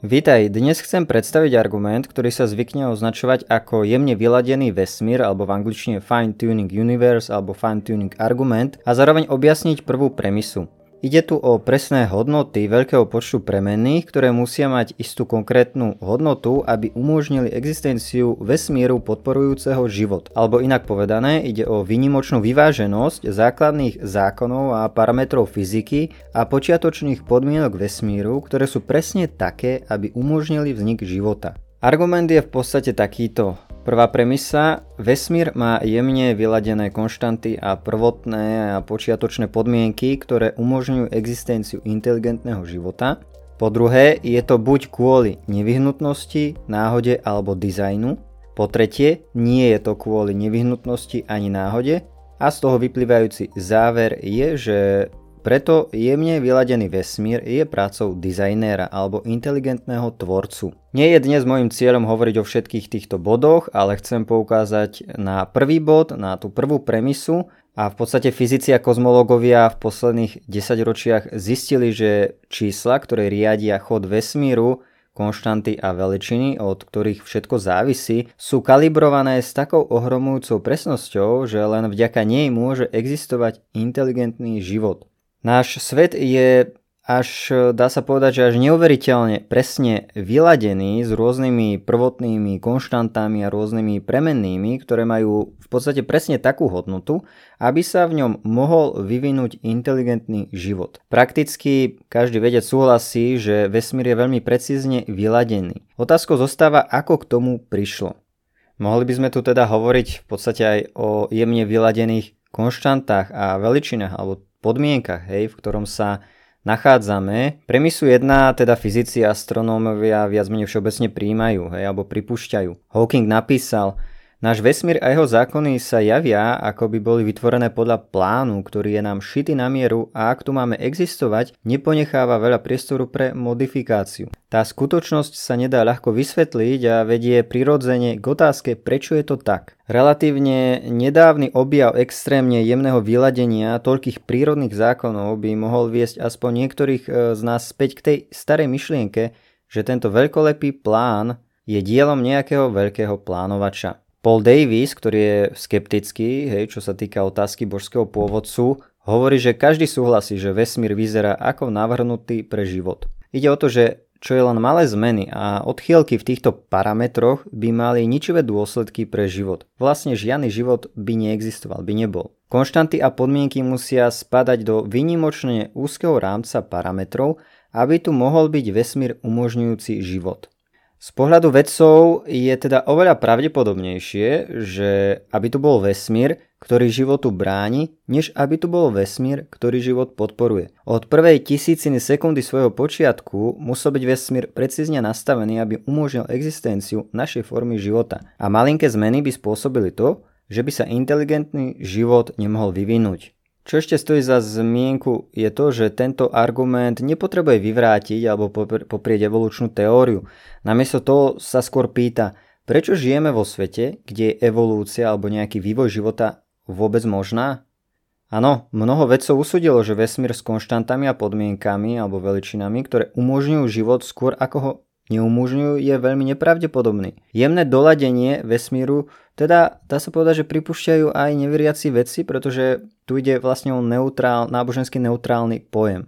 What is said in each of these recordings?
Vítaj, dnes chcem predstaviť argument, ktorý sa zvykne označovať ako jemne vyladený vesmír alebo v angličtine fine-tuning universe alebo fine-tuning argument a zároveň objasniť prvú premisu. Ide tu o presné hodnoty veľkého počtu premenných, ktoré musia mať istú konkrétnu hodnotu, aby umožnili existenciu vesmíru podporujúceho život. Alebo inak povedané, ide o výnimočnú vyváženosť základných zákonov a parametrov fyziky a počiatočných podmienok vesmíru, ktoré sú presne také, aby umožnili vznik života. Argument je v podstate takýto. Prvá premisa, vesmír má jemne vyladené konštanty a prvotné a počiatočné podmienky, ktoré umožňujú existenciu inteligentného života. Po druhé, je to buď kvôli nevyhnutnosti, náhode alebo dizajnu. Po tretie, nie je to kvôli nevyhnutnosti ani náhode a z toho vyplývajúci záver je, že preto jemne vyladený vesmír je prácou dizajnéra alebo inteligentného tvorcu. Nie je dnes môjim cieľom hovoriť o všetkých týchto bodoch, ale chcem poukázať na prvý bod, na tú prvú premisu a v podstate fyzici a kozmológovia v posledných 10 ročiach zistili, že čísla, ktoré riadia chod vesmíru, konštanty a veličiny, od ktorých všetko závisí, sú kalibrované s takou ohromujúcou presnosťou, že len vďaka nej môže existovať inteligentný život. Náš svet je až, dá sa povedať, že až neuveriteľne presne vyladený s rôznymi prvotnými konštantami a rôznymi premennými, ktoré majú v podstate presne takú hodnotu, aby sa v ňom mohol vyvinúť inteligentný život. Prakticky každý vedec súhlasí, že vesmír je veľmi precízne vyladený. Otázkou zostáva, ako k tomu prišlo. Mohli by sme tu teda hovoriť v podstate aj o jemne vyladených konštantách a veličinách alebo podmienkach, v ktorom sa nachádzame. Premisu 1 teda fyzici a astronómovia viac menej všeobecne prijímajú, alebo pripúšťajú. Hawking napísal: náš vesmír a jeho zákony sa javia, ako by boli vytvorené podľa plánu, ktorý je nám šitý na mieru a ak tu máme existovať, neponecháva veľa priestoru pre modifikáciu. Tá skutočnosť sa nedá ľahko vysvetliť a vedie prirodzene k otázke, prečo je to tak. Relatívne nedávny objav extrémne jemného vyladenia toľkých prírodných zákonov by mohol viesť aspoň niektorých z nás späť k tej starej myšlienke, že tento veľkolepý plán je dielom nejakého veľkého plánovača. Paul Davies, ktorý je skeptický, čo sa týka otázky božského pôvodcu, hovorí, že každý súhlasí, že vesmír vyzerá ako navrhnutý pre život. Ide o to, že čo je len malé zmeny a odchýlky v týchto parametroch by mali ničivé dôsledky pre život. Vlastne žiadny život by neexistoval, by nebol. Konštanty a podmienky musia spadať do výnimočne úzkeho rámca parametrov, aby tu mohol byť vesmír umožňujúci život. Z pohľadu vedcov je teda oveľa pravdepodobnejšie, že aby tu bol vesmír, ktorý životu bráni, než aby tu bol vesmír, ktorý život podporuje. Od prvej tisíciny sekundy svojho počiatku musel byť vesmír precízne nastavený, aby umožnil existenciu našej formy života. A malinké zmeny by spôsobili to, že by sa inteligentný život nemohol vyvinúť. Čo ešte stojí za zmienku je to, že tento argument nepotrebuje vyvrátiť alebo poprieť evolučnú teóriu. Namiesto toho sa skôr pýta, prečo žijeme vo svete, kde je evolúcia alebo nejaký vývoj života vôbec možná? Áno, mnoho vedcov usúdilo, že vesmír s konštantami a podmienkami alebo veličinami, ktoré umožňujú život skôr ako ho neumožňujú, je veľmi nepravdepodobný. Jemné doladenie vesmíru teda dá sa povedať, že pripúšťajú aj neveriaci vedci, pretože tu ide vlastne o nábožensky neutrálny pojem,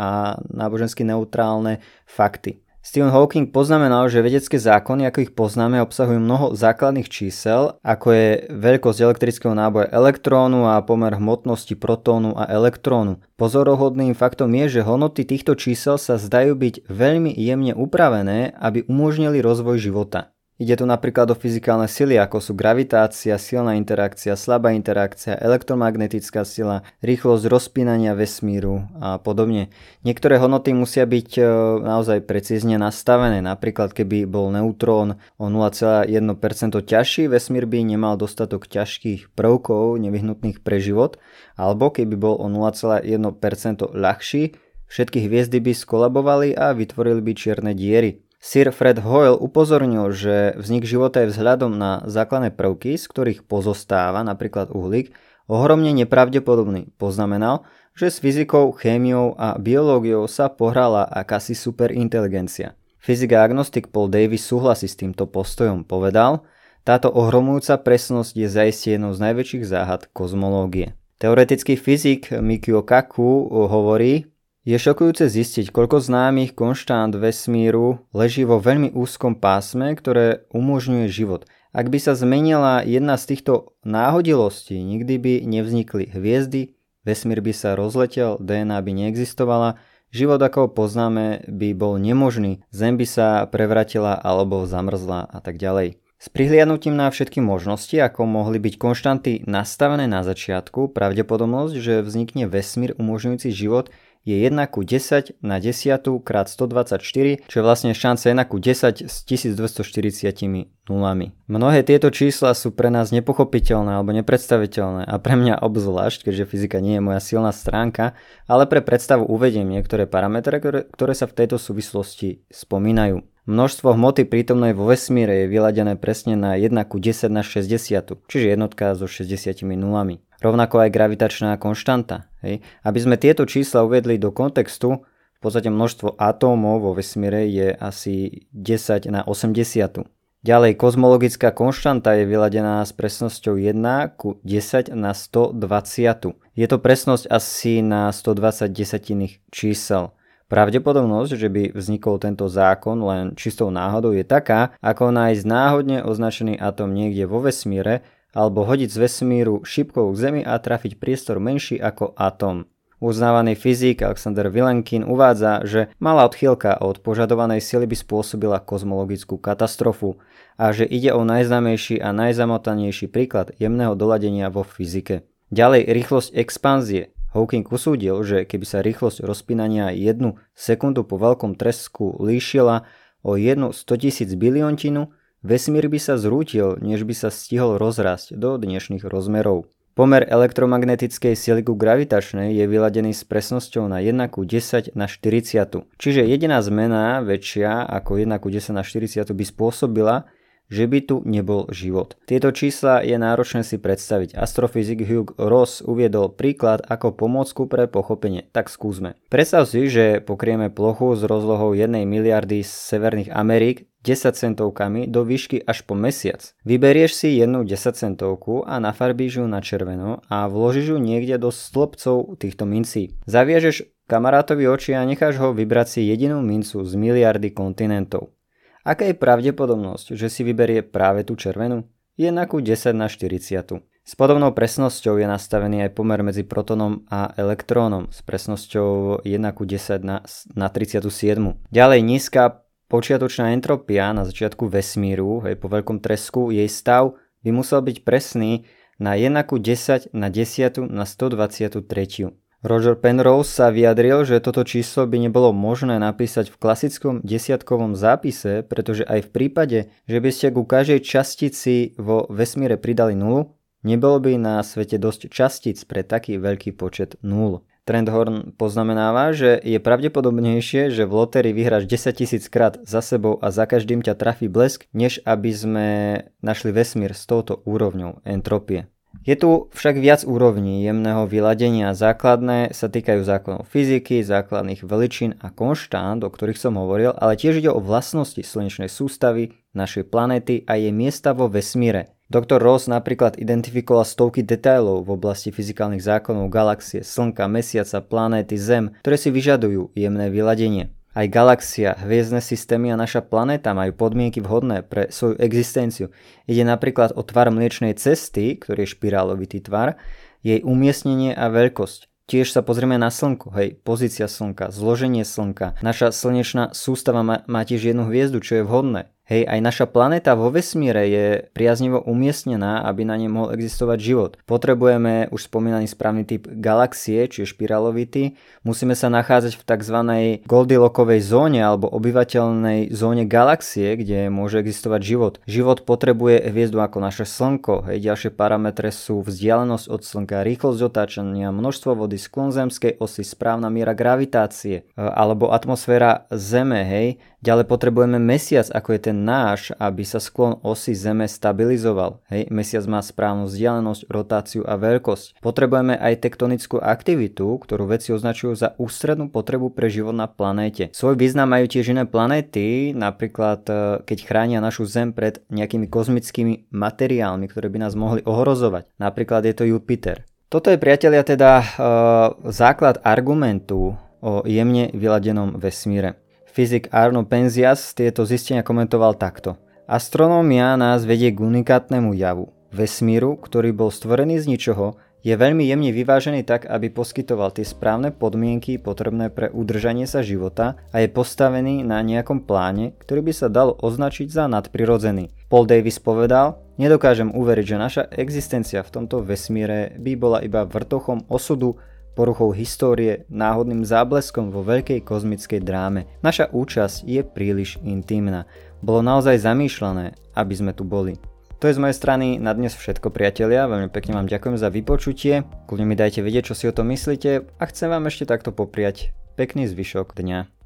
a nábožensky neutrálne fakty. Stephen Hawking poznamenal, že vedecké zákony, ako ich poznáme, obsahujú mnoho základných čísel, ako je veľkosť elektrického náboja elektrónu a pomer hmotnosti protónu a elektrónu. Pozoruhodným faktom je, že hodnoty týchto čísel sa zdajú byť veľmi jemne upravené, aby umožnili rozvoj života. Ide tu napríklad o fyzikálne sily, ako sú gravitácia, silná interakcia, slabá interakcia, elektromagnetická sila, rýchlosť rozpínania vesmíru a podobne. Niektoré hodnoty musia byť naozaj precízne nastavené. Napríklad, keby bol neutrón o 0,1% ťažší, vesmír by nemal dostatok ťažkých prvkov nevyhnutných pre život, alebo keby bol o 0,1% ľahší, všetky hviezdy by skolabovali a vytvorili by čierne diery. Sir Fred Hoyle upozornil, že vznik života je vzhľadom na základné prvky, z ktorých pozostáva napríklad uhlík, ohromne nepravdepodobný. Poznamenal, že s fyzikou, chémiou a biológiou sa pohrala akási superinteligencia. Fyzik a agnostik Paul Davies súhlasí s týmto postojom. Povedal: táto ohromujúca presnosť je zaiste jednou z najväčších záhad kozmológie. Teoretický fyzik Mikio Kaku hovorí: je šokujúce zistiť, koľko známych konštant vesmíru leží vo veľmi úzkom pásme, ktoré umožňuje život. Ak by sa zmenila jedna z týchto náhodilostí, nikdy by nevznikli hviezdy, vesmír by sa rozletel, DNA by neexistovala, život ako ho poznáme by bol nemožný, Zem by sa prevratila alebo zamrzla a tak ďalej. S prihliadnutím na všetky možnosti, ako mohli byť konštanty nastavené na začiatku, pravdepodobnosť, že vznikne vesmír umožňujúci život, je 1:10 na 10 krát 124, čo je vlastne šanca 1:10 s 1240 nulami. Mnohé tieto čísla sú pre nás nepochopiteľné alebo nepredstaviteľné a pre mňa obzvlášť, keďže fyzika nie je moja silná stránka, ale pre predstavu uvediem niektoré parametre, ktoré sa v tejto súvislosti spomínajú. Množstvo hmoty prítomnej vo vesmíre je vyladené presne na 1:10 na 60, čiže jednotka so 60 nulami. Rovnako aj gravitačná konštanta. Hej. Aby sme tieto čísla uvedli do kontextu, v podstate množstvo atómov vo vesmíre je asi 10 na 80. Ďalej, kozmologická konštanta je vyladená s presnosťou 1:10 na 120. Je to presnosť asi na 120 desatinných čísel. Pravdepodobnosť, že by vznikol tento zákon len čistou náhodou, je taká, ako nájsť náhodne označený atóm niekde vo vesmíre alebo hodiť z vesmíru šipkou k Zemi a trafiť priestor menší ako atóm. Uznávaný fyzik Alexander Vilenkin uvádza, že malá odchýlka od požadovanej sily by spôsobila kozmologickú katastrofu a že ide o najznámejší a najzamotanejší príklad jemného doladenia vo fyzike. Ďalej, rýchlosť expanzie. Hawking usúdil, že keby sa rýchlosť rozpínania 1 sekundu po veľkom tresku líšila o 1/100 000 biliontinu, vesmír by sa zrútil, než by sa stihol rozrásť do dnešných rozmerov. Pomer elektromagnetickej sily ku gravitačnej je vyladený s presnosťou na 1:10 na 40. Čiže jediná zmena väčšia ako 1:10 na 40 by spôsobila, že by tu nebol život. Tieto čísla je náročné si predstaviť. Astrofyzik Hugh Ross uviedol príklad ako pomôcku pre pochopenie. Tak skúsme. Predstav si, že pokrieme plochu s rozlohou 1 miliardy Severných Amerik 10 centovkami do výšky až po mesiac. Vyberieš si jednu 10 centovku a nafarbíš ju na červeno a vložíš ju niekde do stĺpcov týchto mincí. Zaviažeš kamarátovi oči a necháš ho vybrať si jedinú mincu z miliardy kontinentov. Aká je pravdepodobnosť, že si vyberie práve tú červenú? 1:10 na 40. S podobnou presnosťou je nastavený aj pomer medzi protonom a elektrónom s presnosťou 1:10 na 37. Ďalej nízka počiatočná entropia na začiatku vesmíru, po veľkom tresku, jej stav by musel byť presný na 1:10 na 10 na 123. Roger Penrose sa vyjadril, že toto číslo by nebolo možné napísať v klasickom desiatkovom zápise, pretože aj v prípade, že by ste ku každej častici vo vesmíre pridali nulu, nebolo by na svete dosť častíc pre taký veľký počet nul. Trendhorn poznamenáva, že je pravdepodobnejšie, že v lotérii vyhráš 10 000 krát za sebou a za každým ťa trafí blesk, než aby sme našli vesmír s touto úrovňou entropie. Je tu však viac úrovní jemného vyladenia. Základné sa týkajú zákonov fyziky, základných veličín a konštant, o ktorých som hovoril, ale tiež ide o vlastnosti slnečnej sústavy, našej planéty a jej miesta vo vesmíre. Dr. Ross napríklad identifikoval stovky detailov v oblasti fyzikálnych zákonov galaxie, Slnka, Mesiaca, planéty Zem, ktoré si vyžadujú jemné vyladenie. Aj galaxia, hviezdne systémy a naša planéta majú podmienky vhodné pre svoju existenciu. Ide napríklad o tvar Mliečnej cesty, ktorý je špirálovitý tvar, jej umiestnenie a veľkosť. Tiež sa pozrieme na Slnko, pozícia Slnka, zloženie Slnka. Naša slnečná sústava má tiež jednu hviezdu, čo je vhodné. Aj naša planéta vo vesmíre je priaznivo umiestnená, aby na nej mohol existovať život. Potrebujeme už spomínaný správny typ galaxie, čiže špirálovitý. Musíme sa nachádzať v tzv. Goldilockovej zóne alebo obyvateľnej zóne galaxie, kde môže existovať život. Život potrebuje hviezdu ako naše Slnko. Ďalšie parametre sú vzdialenosť od Slnka, rýchlosť otáčania, množstvo vody, sklon zemskej osy, správna miera gravitácie alebo atmosféra Zeme. Ďalej potrebujeme mesiac, ako je ten náš, aby sa sklon osy Zeme stabilizoval. Hej, mesiac má správnu vzdialenosť, rotáciu a veľkosť. Potrebujeme aj tektonickú aktivitu, ktorú vedci označujú za ústrednú potrebu pre život na planéte. Svoj význam majú tiež iné planéty, napríklad keď chránia našu Zem pred nejakými kozmickými materiálmi, ktoré by nás mohli ohrozovať. Napríklad je to Jupiter. Toto je, priatelia, teda základ argumentu o jemne vyladenom vesmíre. Fyzik Arno Penzias tieto zistenia komentoval takto. Astronómia nás vedie k unikátnemu javu. Vesmíru, ktorý bol stvorený z ničoho, je veľmi jemne vyvážený tak, aby poskytoval tie správne podmienky potrebné pre udržanie sa života a je postavený na nejakom pláne, ktorý by sa dal označiť za nadprirodzený. Paul Davies povedal: nedokážem uveriť, že naša existencia v tomto vesmíre by bola iba vrtochom osudu, poruchou histórie, náhodným zábleskom vo veľkej kozmickej dráme. Naša účasť je príliš intimná. Bolo naozaj zamýšľané, aby sme tu boli. To je z mojej strany na dnes všetko, priatelia. Veľmi pekne vám ďakujem za vypočutie. Kľudne mi dajte vedieť, čo si o tom myslíte, a chcem vám ešte takto popriať pekný zvyšok dňa.